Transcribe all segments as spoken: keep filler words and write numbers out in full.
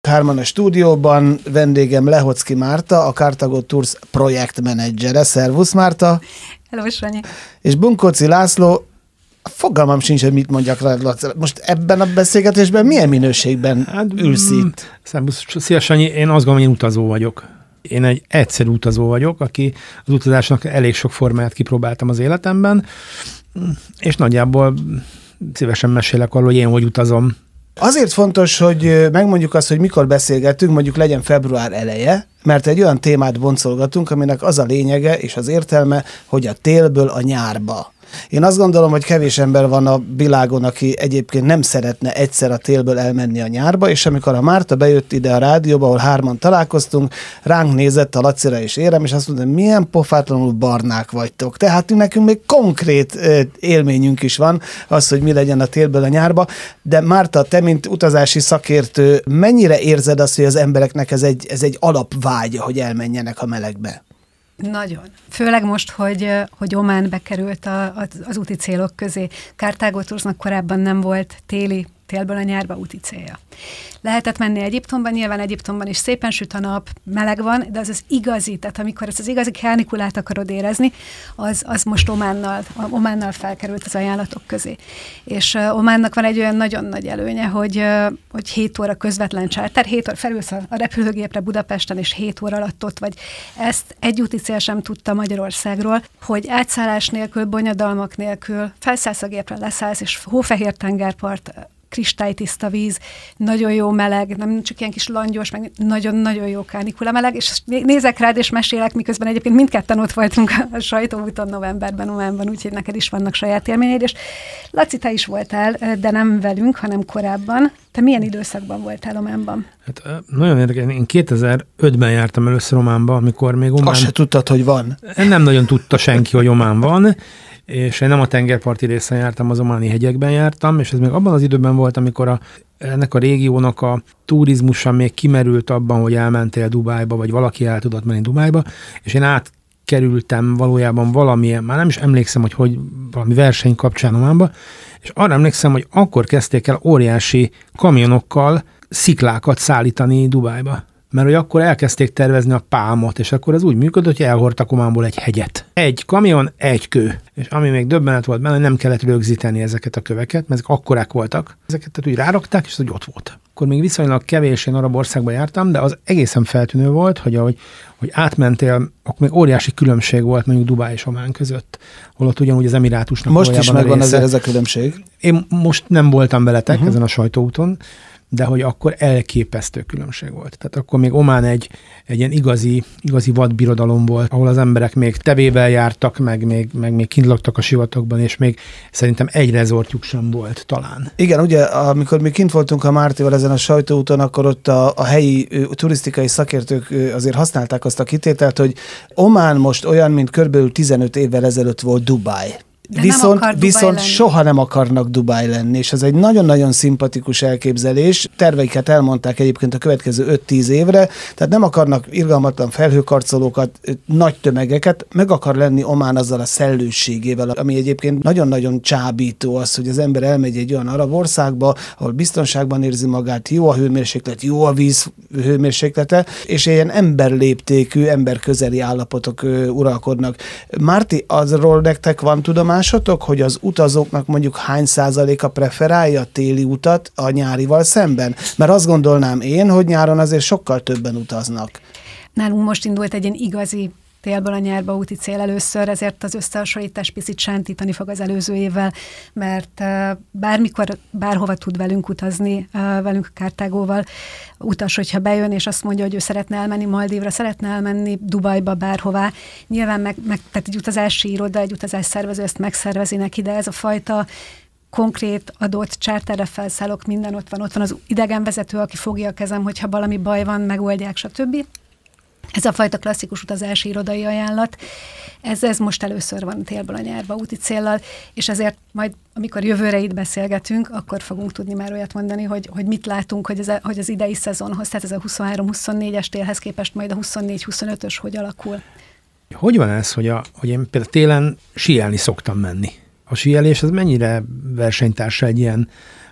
Hárman a stúdióban, vendégem Lehocki Márta, a Carthago Tours projektmenedzsere. Szervusz, Márta! Hello, Sanyi! És Bunkóci László, fogalmam sincs, hogy mit mondjak rá. Most ebben a beszélgetésben milyen minőségben hát, ülsz itt? Szervusz, szia Sanyi, én azt gondolom, hogy én utazó vagyok. Én egy egyszerű utazó vagyok, aki az utazásnak elég sok formáját kipróbáltam az életemben, és nagyjából szívesen mesélek arról, hogy én hogy utazom. Azért fontos, hogy megmondjuk azt, hogy mikor beszélgetünk, mondjuk legyen február eleje, mert egy olyan témát boncolgatunk, aminek az a lényege és az értelme, hogy a télből a nyárba. Én azt gondolom, hogy kevés ember van a világon, aki egyébként nem szeretne egyszer a télből elmenni a nyárba, és amikor a Márta bejött ide a rádióba, ahol hárman találkoztunk, ránk nézett a Lacira és Érem, és azt mondta, milyen pofátlanul barnák vagytok. Tehát nekünk még konkrét élményünk is van, az, hogy mi legyen a télből a nyárba. De Márta, te, mint utazási szakértő, mennyire érzed azt, hogy az embereknek ez egy, ez egy alapvágya, hogy elmenjenek a melegbe? Nagyon. Főleg most, hogy, hogy Omán bekerült a, az, az úti célok közé. Carthago Toursnak korábban nem volt téli, télből a nyárba úti célja. Lehetett menni Egyiptomban, nyilván Egyiptomban is szépen süt a nap, meleg van, de az az igazi, tehát amikor ezt az igazi kánikulát akarod érezni, az, az most Ománnal, Ománnal felkerült az ajánlatok közé. És uh, Ománnak van egy olyan nagyon nagy előnye, hogy, uh, hogy hét óra közvetlen charter, hét óra felülsz a, a repülőgépre Budapesten, és hét óra alatt ott vagy. Ezt egy úti cél sem tudta Magyarországról, hogy átszállás nélkül, bonyodalmak nélkül felszállsz a gépre, leszállsz, és hófehér tengerpart, kristálytiszta víz, nagyon jó meleg, nem csak ilyen kis langyos, meg nagyon-nagyon jó kánikula meleg, és nézek rád és mesélek, miközben egyébként mindketten ott voltunk a sajtóúton novemberben, Ománban, úgyhogy neked is vannak saját élményeid, és Laci, te is voltál, de nem velünk, hanem korábban. Te milyen időszakban voltál Ománban? Hát nagyon érdekes, én kétezer-ötben jártam először Ománba, amikor még Omán... Azt se tudtad, hogy van. Nem nagyon tudta senki, hogy Omán van, és én nem a tengerparti részen jártam, az ománi hegyekben jártam, és ez még abban az időben volt, amikor a, ennek a régiónak a turizmusa még kimerült abban, hogy elmentél Dubájba, vagy valaki el tudott menni Dubájba, és én átkerültem valójában valamilyen, már nem is emlékszem, hogy, hogy valami verseny kapcsán Ománba, és arra emlékszem, hogy akkor kezdték el óriási kamionokkal sziklákat szállítani Dubájba. Mert hogy akkor elkezdték tervezni a pálmot, és akkor ez úgy működött, hogy elhordtak Ománból egy hegyet. Egy kamion, egy kő. És ami még döbbenet volt benne, nem kellett rögzíteni ezeket a köveket, mert ezek akkorák voltak. Ezeket tehát úgy rárakták, és ez úgy ott volt. Akkor még viszonylag kevés én arab országban jártam, de az egészen feltűnő volt, hogy ahogy hogy átmentél, akkor még óriási különbség volt mondjuk Dubáj és Omán között, holott ugyanúgy az Emirátusnak most is megvan azért ez a különbség. Én most nem voltam veletek uh-huh. ezen a sajtóúton, de hogy akkor elképesztő különbség volt. Tehát akkor még Omán egy, egy ilyen igazi, igazi vadbirodalom volt, ahol az emberek még tevével jártak, meg még, meg még kint laktak a sivatagban, és még szerintem egy rezortjuk sem volt talán. Igen, ugye, amikor mi kint voltunk a Mártival ezen a sajtóúton, akkor ott a, a helyi ő, turisztikai szakértők ő, azért használták azt a kitételt, hogy Omán most olyan, mint körülbelül tizenöt évvel ezelőtt volt Dubáj. De viszont viszont lenni. soha nem akarnak Dubáj lenni, és ez egy nagyon-nagyon szimpatikus elképzelés. Terveiket elmondták egyébként a következő öt-tíz évre, tehát nem akarnak irgalmatlan felhőkarcolókat, nagy tömegeket, meg akar lenni Omán azzal a szellősségével, ami egyébként nagyon-nagyon csábító az, hogy az ember elmegy egy olyan arab országba, ahol biztonságban érzi magát, jó a hőmérséklet, jó a víz hőmérséklete, és ilyen emberléptékű, emberközeli állapotok uralkodnak. Márti, azról nektek van tudomány, Másotok, hogy az utazóknak mondjuk hány százaléka preferálja a téli utat a nyárival szemben? Mert azt gondolnám én, hogy nyáron azért sokkal többen utaznak. Nálunk most indult egy ilyen igazi télből a nyárba úti cél először, ezért az összehasonlítás picit sántítani fog az előző évvel, mert bármikor, bárhova tud velünk utazni, velünk a Carthagóval, utas, hogyha bejön, és azt mondja, hogy ő szeretne elmenni Maldívra, szeretne elmenni Dubajba, bárhová. Nyilván meg, meg tehát egy utazási iroda, egy utazás szervező ezt megszervezi neki, de ez a fajta konkrét adott charterre felszállok, minden ott van, ott van az idegenvezető, aki fogja a kezem, hogyha valami baj van, megoldják, stb. Ez a fajta klasszikus utazási irodai ajánlat, ez, ez most először van télből a nyárba úti céllal, és ezért majd, amikor jövőre itt beszélgetünk, akkor fogunk tudni már olyat mondani, hogy, hogy mit látunk, hogy, ez a, hogy az idei szezonhoz, tehát ez a huszonhárom-huszonnégyes télhez képest majd a huszonnégy-huszonötös hogy alakul. Hogy van ez, hogy, a, hogy én például télen síelni szoktam menni? A síelés az mennyire versenytársa egy ilyen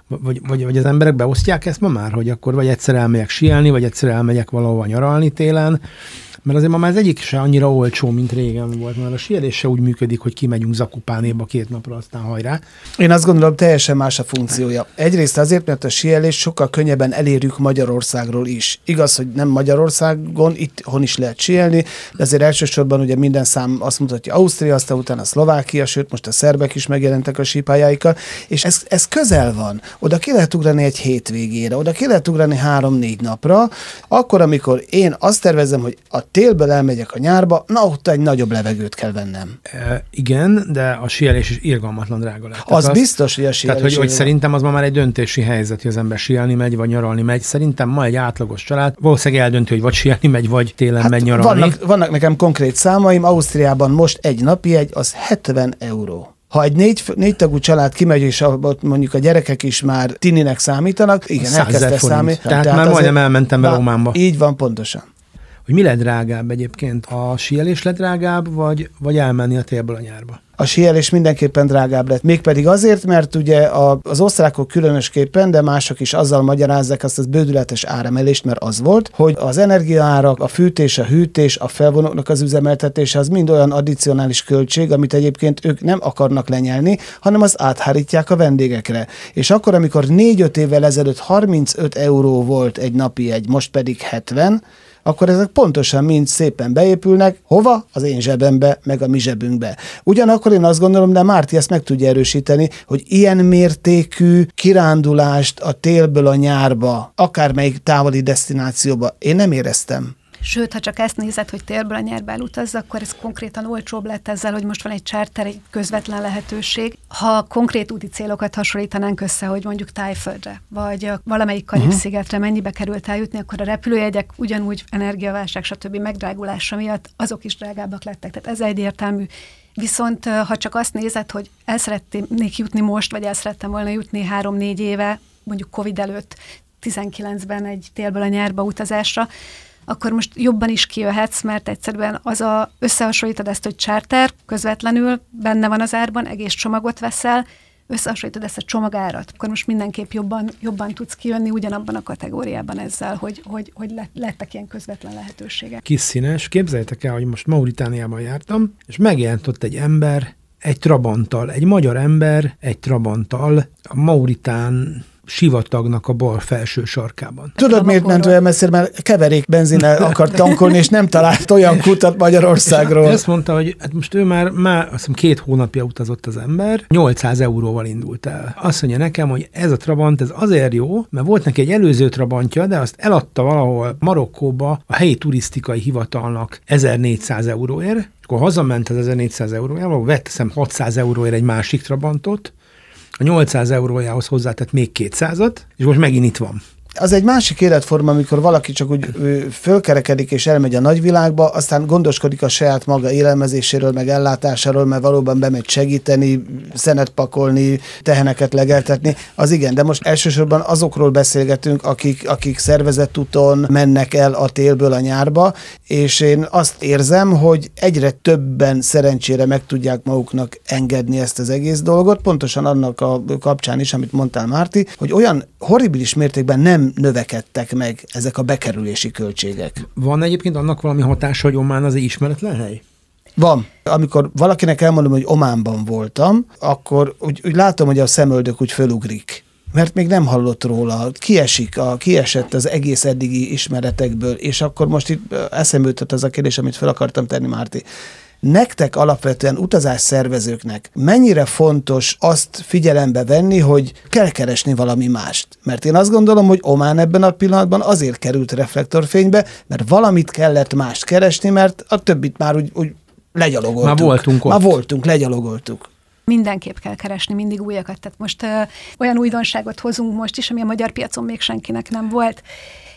Vagy, vagy, vagy az emberek beosztják ezt ma már, hogy akkor vagy egyszer elmegyek síelni, vagy egyszer elmegyek valahova nyaralni télen, mert azért ma már az egyik se annyira olcsó, mint régen volt, mert a síelés se úgy működik, hogy kimegyünk Zakopánéba két napra, aztán hajrá. Én azt gondolom, teljesen más a funkciója. Egyrészt azért, mert a síelés sokkal könnyebben elérjük Magyarországról is. Igaz, hogy nem Magyarországon, itthon is lehet síelni, de azért elsősorban ugye minden szám azt mutatja Ausztria, aztán utána Szlovákia, sőt most a szerbek is megjelentek a sípályáikkal, és ez, ez közel van. Oda ki lehet ugrani egy hétvégére, oda ki lehet ugrani három-négy napra, akkor, amikor én azt tervezem, hogy a télből elmegyek a nyárba, na ott egy nagyobb levegőt kell vennem. E, igen, de a síelés is irgalmatlan drága lett. Az, az biztos, hogy a síelés... Tehát, hogy, hogy szerintem az ma már egy döntési helyzet, hogy az ember síelni megy, vagy nyaralni megy. Szerintem ma egy átlagos család valószínűleg eldöntő, hogy vagy síelni megy, vagy télen hát megy nyaralni. Vannak, vannak nekem konkrét számaim, Ausztriában most egy napi egy, az hetven euró. Ha egy négy, négy tagú család kimegy, és ott mondjuk a gyerekek is már tininek számítanak, igen, elkezdte számítani. Tehát, Tehát már majdnem elmentem vele Ománba. Így van, pontosan. Hogy mi lett drágább egyébként? A síelés lett drágább, vagy, vagy elmenni a télből a nyárba? A síelés mindenképpen drágább lett. Mégpedig azért, mert ugye a, az osztrákok különösképpen, de mások is azzal magyarázzák azt az bődületes áremelést, mert az volt, hogy az energiaárak, a fűtés, a hűtés, a felvonóknak az üzemeltetése az mind olyan addicionális költség, amit egyébként ők nem akarnak lenyelni, hanem azt áthárítják a vendégekre. És akkor, amikor négy-öt évvel ezelőtt harmincöt euró volt egy napi egy, most pedig hetven, akkor ezek pontosan mind szépen beépülnek. Hova? Az én zsebembe, meg a mi zsebünkbe. Ugyanakkor én azt gondolom, de Márti ezt meg tudja erősíteni, hogy ilyen mértékű kirándulást a télből a nyárba, akármelyik távoli desztinációba én nem éreztem. Sőt, ha csak ezt nézed, hogy télből a nyárba elutazz, akkor ez konkrétan olcsóbb lett ezzel, hogy most van egy charter, egy közvetlen lehetőség. Ha konkrét úti célokat hasonlítanánk össze, hogy mondjuk Tájföldre, vagy valamelyik Karib-szigetre mennyibe került eljutni, akkor a repülőjegyek ugyanúgy energiaválság, stb. Megdrágulása miatt azok is drágábbak lettek. Tehát ez egyértelmű. Viszont ha csak azt nézed, hogy el szeretnék jutni most, vagy el szerettem volna jutni három-négy éve, mondjuk Covid előtt, tizenkilencben egy télből a nyárba utazásra, akkor most jobban is kijöhetsz, mert egyszerűen az a, összehasonlítod ezt, hogy charter, közvetlenül benne van az árban, egész csomagot veszel, összehasonlítod ezt a csomagárat, akkor most mindenképp jobban, jobban tudsz kijönni ugyanabban a kategóriában ezzel, hogy, hogy, hogy lettek ilyen közvetlen lehetőségek. Kis színes, képzeljétek el, hogy most Mauritániában jártam, és megjelent ott egy ember, egy trabanttal, egy magyar ember, egy trabanttal, a mauritán sivatagnak a bal felső sarkában. Tudod, miért ment olyan messzire, mert keverék benzinnel akart tankolni, és nem talált olyan kutat Magyarországról. Ezt mondta, hogy hát most ő már, már azt hiszem két hónapja utazott az ember, nyolcszáz euróval indult el. Azt mondja nekem, hogy ez a Trabant, ez azért jó, mert volt neki egy előző Trabantja, de azt eladta valahol Marokkóba a helyi turisztikai hivatalnak ezernégyszáz euróért, és akkor hazament az ezernégyszáz eurójával, vett hiszem hatszáz euróért egy másik Trabantot, a nyolcszáz eurójához hozzátett még kétszázat, és most megint itt van. Az egy másik életforma, amikor valaki csak úgy fölkerekedik és elmegy a nagyvilágba, aztán gondoskodik a saját maga élelmezéséről, meg ellátásáról, mert valóban bemegy segíteni, szenet pakolni, teheneket legeltetni. Az igen, de most elsősorban azokról beszélgetünk, akik, akik szervezett úton mennek el a télből a nyárba, és én azt érzem, hogy egyre többen szerencsére meg tudják maguknak engedni ezt az egész dolgot, pontosan annak a kapcsán is, amit mondtál, Márti, hogy olyan horribilis mértékben nem növekedtek meg ezek a bekerülési költségek. Van egyébként annak valami hatása, hogy Omán az egy ismeretlen hely? Van. Amikor valakinek elmondom, hogy Ománban voltam, akkor úgy, úgy látom, hogy a szemöldök úgy fölugrik. Mert még nem hallott róla, kiesik, a, kiesett az egész eddigi ismeretekből, és akkor most itt eszembe jutott az a kérdés, amit fel akartam tenni, Márti. Nektek alapvetően utazásszervezőknek mennyire fontos azt figyelembe venni, hogy kell keresni valami mást? Mert én azt gondolom, hogy Omán ebben a pillanatban azért került reflektorfénybe, mert valamit kellett mást keresni, mert a többit már úgy, úgy legyalogoltuk. Már voltunk ott. Már voltunk, legyalogoltuk. Mindenképp kell keresni mindig újakat. Tehát most ö, olyan újdonságot hozunk most is, ami a magyar piacon még senkinek nem volt.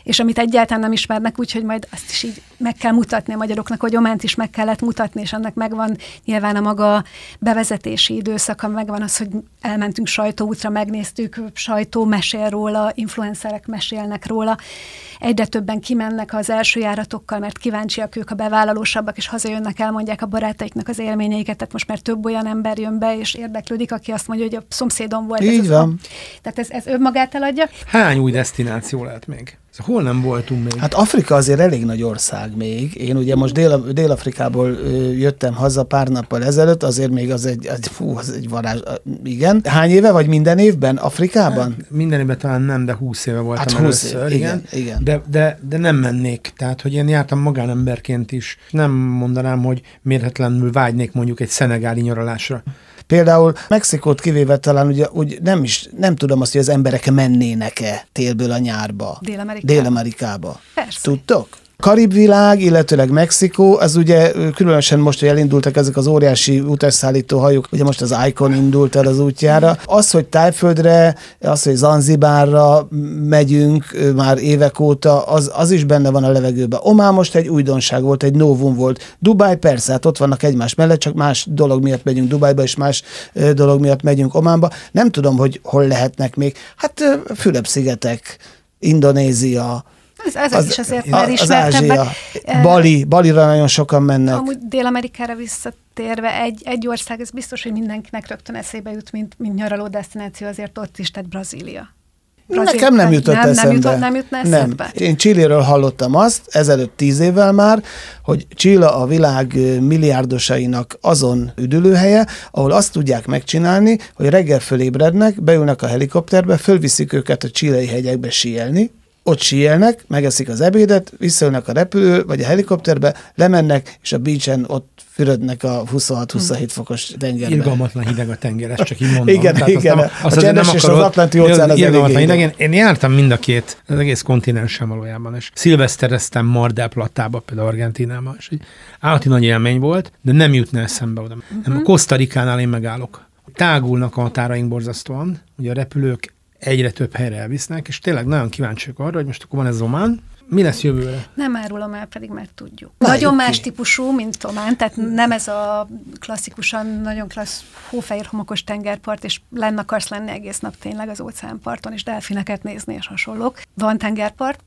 és amit egyáltalán nem ismernek, úgyhogy majd azt is így meg kell mutatni a magyaroknak, hogy Ománt is meg kellett mutatni, és ennek megvan nyilván a maga bevezetési időszaka, megvan az, hogy elmentünk sajtóútra, megnéztük, sajtó mesél róla, influencerek mesélnek róla, egyre többen kimennek az első járatokkal, mert kíváncsiak ők, a bevállalósabbak, és hazajönnek, elmondják a barátaiknak az élményeiket, tehát most már több olyan ember jön be, és érdeklődik, aki azt mondja, hogy a szomszédom volt. Így ez van. Az, tehát ez, ez önmagát eladja. Hány új desztináció lehet még? Hol nem voltunk még? Hát Afrika azért elég nagy ország még. Én ugye most Dél- Dél-Afrikából jöttem haza pár nappal ezelőtt, azért még az egy, az, fú, az egy varázs. Igen. Hány éve, vagy minden évben Afrikában? Hát, minden évben talán nem, de húsz éve voltam hát először. Év, igen, igen. igen. De, de, de nem mennék. Tehát, hogy én jártam magánemberként is. Nem mondanám, hogy mérhetetlenül vágynék mondjuk egy szenegáli nyaralásra. Például Mexikót kivéve talán ugye úgy nem is, nem tudom azt, hogy az emberek mennének-e télből a nyárba. Dél-Amerikába. Dél-Amerikába. Persze. Tudtok? Karib-világ, illetőleg Mexikó, az ugye különösen most, hogy elindultak ezek az óriási utasszállító hajók, ugye most az Icon indult el az útjára. Az, hogy Tájföldre, az, hogy Zanzibárra megyünk már évek óta, az, az is benne van a levegőben. Omán most egy újdonság volt, egy novum volt. Dubáj persze, hát ott vannak egymás mellett, csak más dolog miatt megyünk Dubájba, és más dolog miatt megyünk Ománba. Nem tudom, hogy hol lehetnek még. Hát Fülöp-szigetek, Indonézia, Ez, ezek az, is azért az, már ismertebbek. Bali, Balira nagyon sokan mennek. Amúgy Dél-Amerikára visszatérve egy, egy ország, ez biztos, hogy mindenkinek rögtön eszébe jut, mint, mint nyaraló desztináció, azért ott is, tehát Brazília. Brazília. Nekem nem jutott nem, eszembe. Nem, jutott, nem jutna eszembe? Nem. Én Chiléről hallottam azt, ezelőtt tíz évvel már, hogy Chile a világ milliárdosainak azon üdülőhelye, ahol azt tudják megcsinálni, hogy reggel fölébrednek, beülnek a helikopterbe, fölviszik őket a chilei hegyekbe síelni, ott síelnek, megeszik az ebédet, visszaülnek a repülő, vagy a helikopterbe, lemennek, és a beachen ott fürödnek a huszonhat-huszonhét fokos tengerbe. Irgalmatlan hideg a tenger, ezt csak így mondom. Igen, Tehát igen. Azt Azt a csendes és az Atlanti óceán az elég hideg. Én, én jártam mind a két, az egész kontinensen valójában, és szilvesztereztem Mar del Platába, például Argentínában, és egy állati nagy élmény volt, de nem jutna eszembe oda. Uh-huh. Nem, a Costa Ricánál én megállok. Tágulnak a határaink borzasztóan, ugye a repülők egyre több helyre elvisznek, és tényleg nagyon kíváncsiak arra, hogy most akkor van ez Omán, mi lesz jövőre? Nem árulom el, pedig már tudjuk. Várjuk Nagyon ki. más típusú, mint Omán, tehát nem ez a klasszikusan, nagyon klassz, hófehér homokos tengerpart, és lenn akarsz lenni egész nap tényleg az óceánparton, és delfineket nézni, és hasonlók. Van tengerpart,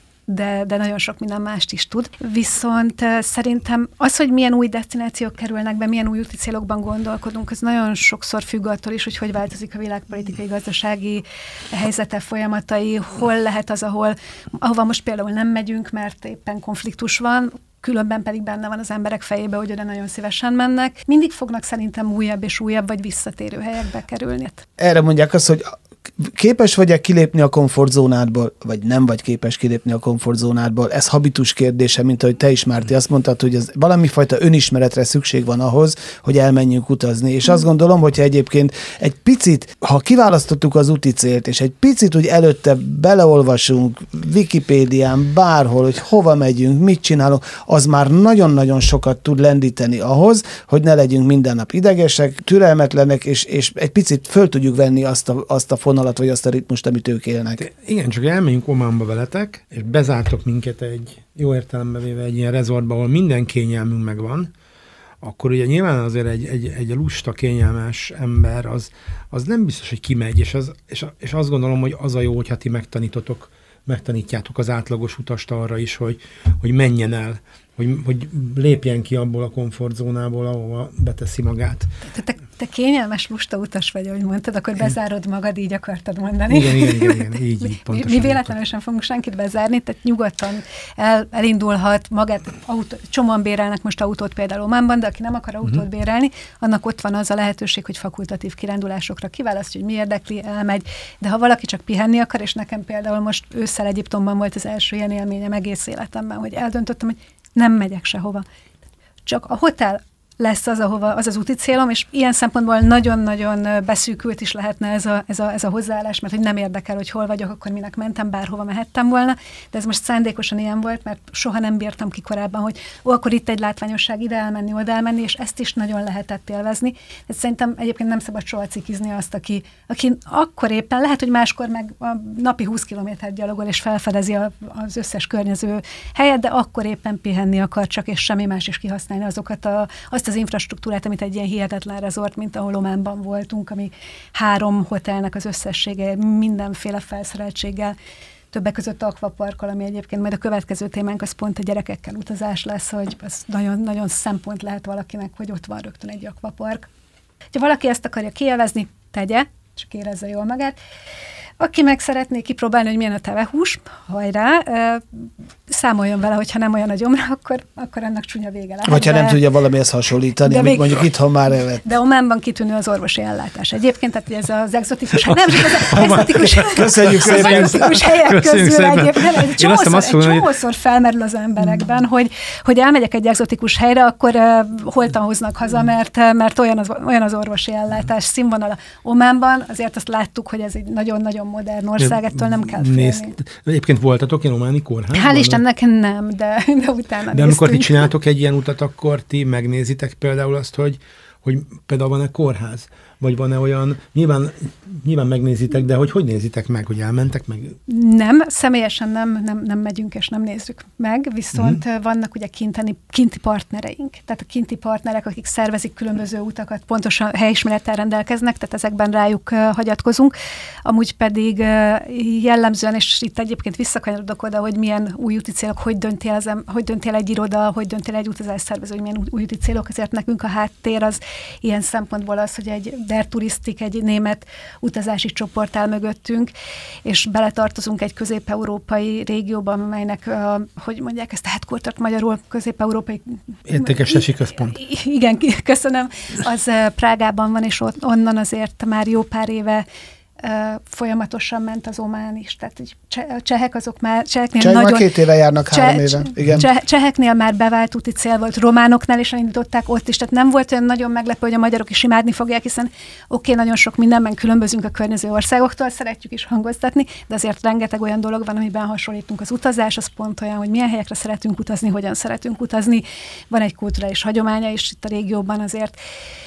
de, de nagyon sok minden mást is tud. Viszont uh, szerintem az, hogy milyen új desztinációk kerülnek be, milyen új úti célokban gondolkodunk, az nagyon sokszor függ attól is, hogy hogy változik a világpolitikai, gazdasági helyzete, folyamatai, hol lehet az, ahol, ahova most például nem megyünk, mert éppen konfliktus van, különben pedig benne van az emberek fejébe, hogy oda nagyon szívesen mennek. Mindig fognak szerintem újabb és újabb, vagy visszatérő helyekbe kerülni. Erre mondják azt, hogy képes vagy-e kilépni a komfortzónádból, vagy nem vagy képes kilépni a komfortzónádból. Ez habitus kérdése, mint ahogy te is, Márti, azt mondtad, hogy ez valami fajta önismeretre szükség van ahhoz, hogy elmenjünk utazni. És azt gondolom, hogyha egyébként egy picit, ha kiválasztottuk az úti célt, és egy picit úgy előtte beleolvasunk Wikipédián, bárhol, hogy hova megyünk, mit csinálunk, az már nagyon-nagyon sokat tud lendíteni ahhoz, hogy ne legyünk minden nap idegesek, türelmetlenek, és, és egy picit föl tudjuk venni azt a, azt a fonalat, vagy azt a ritmust, amit ők élnek. De igen, csak elmegyünk Ománba veletek, és bezártok minket egy, jó értelembe véve egy ilyen rezortba, ahol minden kényelmünk megvan, akkor ugye nyilván azért egy, egy, egy lusta, kényelmes ember, az, az nem biztos, hogy kimegy, és, az, és, és azt gondolom, hogy az a jó, hogyha ti megtanítotok, megtanítjátok az átlagos utast arra is, hogy, hogy menjen el, hogy, hogy lépjen ki abból a komfortzónából, ahova beteszi magát. Te, te, te kényelmes lusta utas vagy, ahogy mondtad, akkor bezárod magad, így akartad mondani. Igen, igen, igen, igen így, így pontosan. Mi, mi véletlenül sem fogunk senkit bezárni, tehát nyugodtan el, elindulhat magát, autó, csomóan bérelnek most autót például Ománban, de aki nem akar autót uh-huh. bérelni, annak ott van az a lehetőség, hogy fakultatív kirándulásokra kiválasztja, hogy mi érdekli, elmegy, de ha valaki csak pihenni akar, és nekem például most ősszel Egyiptomban volt az első ilyen élményem egész életemben, hogy eldöntöttem, hogy nem megyek sehova. Csak a hotel lesz az, ahova, az az úti célom, és ilyen szempontból nagyon-nagyon beszűkült is lehetne ez a, ez, a, ez a hozzáállás, mert hogy nem érdekel, hogy hol vagyok, akkor minek mentem, bárhova mehettem volna, de ez most szándékosan ilyen volt, mert soha nem bírtam ki korábban, hogy ó, akkor itt egy látványosság, ide elmenni, oda elmenni, és ezt is nagyon lehetett élvezni. Ez szerintem egyébként nem szabad soha cikizni azt, aki, aki akkor éppen, lehet, hogy máskor meg a napi húsz kilométert gyalogol, és felfedezi a, az összes környező helyet, de akkor éppen pihenni akar csak, és semmi más is kihasználni azokat a, azt az infrastruktúrát, amit egy ilyen hihetetlen rezort, mint ahol Ománban voltunk, ami három hotelnek az összessége, mindenféle felszereltséggel, többek között akvaparkkal, ami egyébként majd a következő témánk, az pont a gyerekekkel utazás lesz, hogy ez nagyon-nagyon szempont lehet valakinek, hogy ott van rögtön egy akvapark. Ha valaki ezt akarja kielvezni, tegye, csak érezze jól magát. Aki meg szeretné kipróbálni, hogy milyen a tevehús, hajrá, számoljon vele, hogyha nem olyan a gyomra, akkor, akkor annak csúnya vége lehet. Vagy ha nem tudja valamihez hasonlítani, amit még, mondjuk itthon már evett. De Ománban kitűnő az orvosi ellátás. Egyébként, tehát ez az egzotikus, nem csak az egzotikus, Köszönjük az egzotikus helyek közül egyébként. Egy csomószor, egy mondani, csomószor felmerül az emberekben, hogy, hogy elmegyek egy egzotikus helyre, akkor uh, holtan hoznak haza, mert, mert olyan, az, olyan az orvosi ellátás színvonala. Ománban azért azt láttuk, hogy ez egy nagyon-nagyon modern ország, ettől nem kell félni. Nézd, egyébként voltatok ilyen ománi kórházban? Hál' Istennek nem, de, de utána De amikor ti csináltok egy ilyen utat, akkor ti megnézitek például azt, hogy, hogy például van-e kórház? Vagy van-e olyan, nyilván, nyilván megnézitek, de hogy hogy nézitek meg, hogy elmentek meg? Nem, személyesen nem, nem, nem megyünk és nem nézzük meg, viszont mm. vannak ugye kinteni, kinti partnereink. Tehát a kinti partnerek, akik szervezik különböző utakat, pontosan helyismerettel rendelkeznek, tehát ezekben rájuk uh, hagyatkozunk. Amúgy pedig uh, jellemzően, és itt egyébként visszakanyarodok oda, hogy milyen új úti célok, hogy döntél, az, hogy döntél egy iroda, hogy döntél egy utazásszervező, hogy milyen új úti célok, azért nekünk a háttér az ilyen szempontból az, hogy egy Der Touristik, egy német utazási csoport áll mögöttünk, és beletartozunk egy közép-európai régióban, amelynek, uh, hogy mondják ezt, headquartert magyarul, közép-európai... Értékesítési központ. Igen, köszönöm. Az uh, Prágában van, és ott, onnan azért már jó pár éve Uh, folyamatosan ment az Omán is, tehát a csehek azok már, cseheknél Csehek nagyon... már két éve járnak, cseh, három éve. Igen. Cseh, cseheknél már bevált úti cél volt, románoknál is elindították ott is, tehát nem volt olyan nagyon meglepő, hogy a magyarok is imádni fogják, hiszen oké, okay, nagyon sok mindenben különbözünk a környező országoktól, szeretjük is hangoztatni, de azért rengeteg olyan dolog van, amiben hasonlítunk. Az utazás, az pont olyan, hogy milyen helyekre szeretünk utazni, hogyan szeretünk utazni, van egy kulturális hagyománya is itt a régióban azért.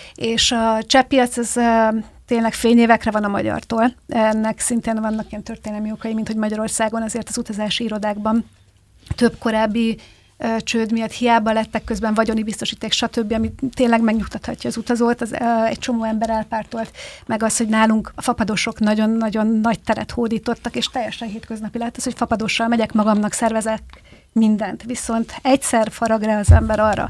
És a cseh piac az tényleg fényévekre van a magyartól. Ennek szintén vannak ilyen történelmi okai, mint hogy Magyarországon azért az utazási irodákban több korábbi ö, csőd miatt hiába lettek közben vagyoni biztosíték, stb., ami tényleg megnyugtathatja az utazót. Az, ö, egy csomó ember elpártolt, meg az, hogy nálunk a fapadosok nagyon-nagyon nagy teret hódítottak, és teljesen hétköznapi lehet az, hogy fapadossal megyek, magamnak szervezek mindent. Viszont egyszer farag rá az ember arra,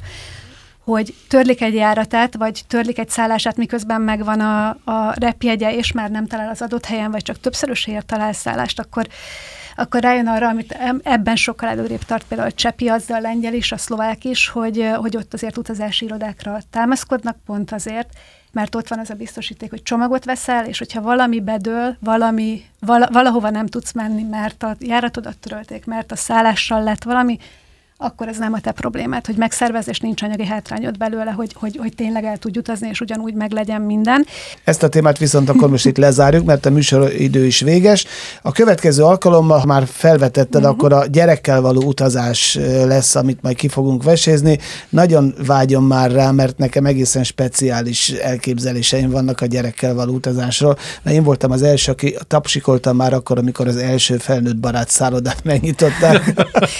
hogy törlik egy járatát, vagy törlik egy szállását, miközben megvan a, a repjegye, és már nem talál az adott helyen, vagy csak többszöröséért talál szállást, akkor, akkor rájön arra, amit ebben sokkal előrébb tart például a cseh piac, a lengyel is, a szlovák is, hogy, hogy ott azért utazási irodákra támaszkodnak, pont azért, mert ott van az a biztosíték, hogy csomagot veszel, és hogyha valami bedől, valami, vala, valahova nem tudsz menni, mert a járatodat törölték, mert a szállással lett valami, akkor ez nem a te problémád, hogy megszervez, és nincs anyagi hátrányod belőle, hogy, hogy, hogy tényleg el tudj utazni, és ugyanúgy meglegyen minden. Ezt a témát viszont akkor most itt lezárjuk, mert a műsoridő is véges. A következő alkalommal, ha már felvetetted, uh-huh. akkor a gyerekkel való utazás lesz, amit majd ki fogunk vesézni. Nagyon vágyom már rá, mert nekem egészen speciális elképzeléseim vannak a gyerekkel való utazásról. Mert én voltam az első, aki tapsikoltam már akkor, amikor az első felnőtt barát szállodát megnyitották.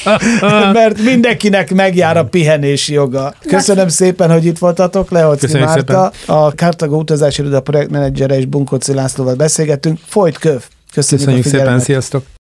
Mert mindenkinek megjár a pihenési joga. Köszönöm szépen, hogy itt voltatok. Lehoczki Márta, a Carthago utazási iroda projektmenedzsere és Bunkóczy Lászlóval beszélgettünk. Folyt köv! Köszönjük, Köszönjük szépen, sziasztok!